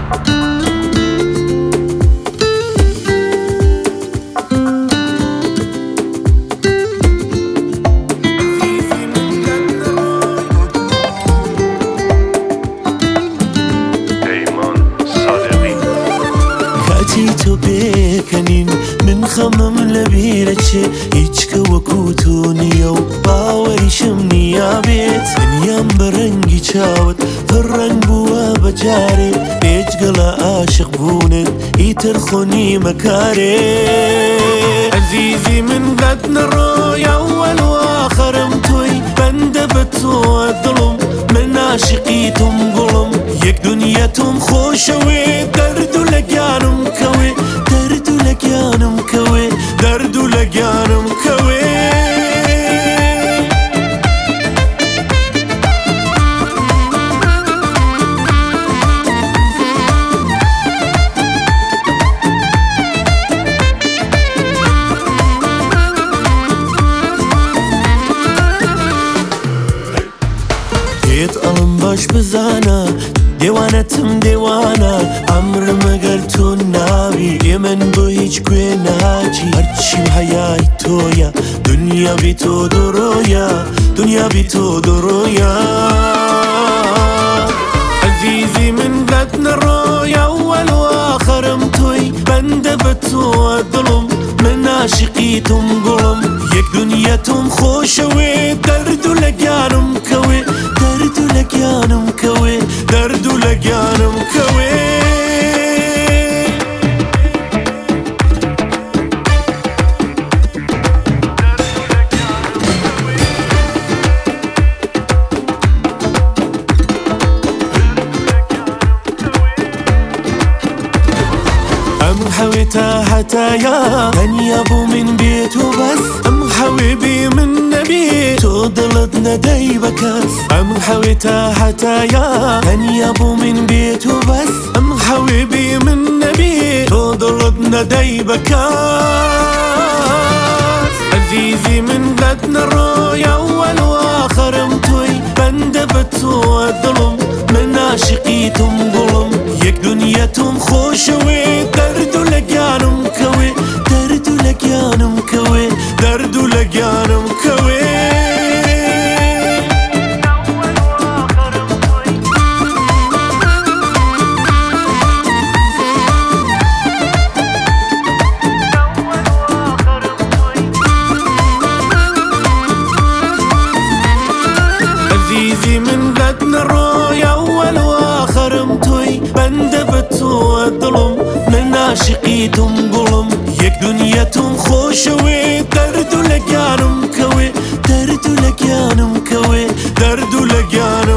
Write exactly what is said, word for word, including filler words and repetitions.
تو بێکەنین من خەمم لە بیرەچێ هیچ کەوەکوتو نییە و باوەریشم نییا بێت دنیام بە ڕەنگی چاوت پڕ ڕەنگ بووە بەجارێ بێجگەڵە عاشق بوونت ئیتر خۆنی مەکارێ عەزیزی من قەت نەڕۆی ئەوەل و ئاخەرم تۆی بەندە بە تۆوە دڵم من عاشقی تۆم گوڵم یەک دونیا تۆم خۆشەوێ دەرد و لە گیانم کەوێ دەرد و لە گیانم کەوێ دەرد و لە گیانم کەوێ پێت ئەڵم باش بزانە دێوانەتم دێوانە ئەمرم ئەگەر تۆ ناوی ئێ من بۆ هیچ کوێ ناچی هەرچیم هەیای تۆیە دنیا بی تۆ دۆڕۆیە دنیا بی تۆ دۆڕۆیە عەزیزی من قەت نەڕۆی ئەوەل و ئاخەرم تۆی بەندە بە تۆوە دڵم من عاشقی تۆم گوڵم یەک دونیا تۆم خۆشەوێ دەرد و لە گیانم کەوێ دەرد و لە گیانم کەوێ دەرد و لە گیانم کەوێ ئەم حەوێ تا هەتایە تەنیا بۆ من بێت و بەس ئەم حەوێ بێ من نەبێ تۆ دڵت نەدەی بە کەس ئەم حەوێ تا هەتایە تەنیا بۆ من بێت و بەس ئەم حەوێ بێ من نەبێ تۆ دڵت نەدەی بە کەس عەزیزی من قەت نەڕۆی ئەوەل و ئاخەرم تۆی بەندە بە تۆوە دڵم من عاشقی تۆم گوڵم یەک دونیا تۆم خۆشەوێ دەرد و لە گیانم کەوێ دەرد و لە گیانم کەوێ دەرد و لە گیانم کەوێ عەزیزی من قەت نەڕۆی ئەوەل و ئاخەرم تۆی بەندە بە تۆوە دڵم من عاشقی تۆم گوڵم یەک دونیا تۆم خۆشەوێ دەرد و لە گیانم کەوێ دەرد و لە گیانم کەوێ دەرد و لە گیانم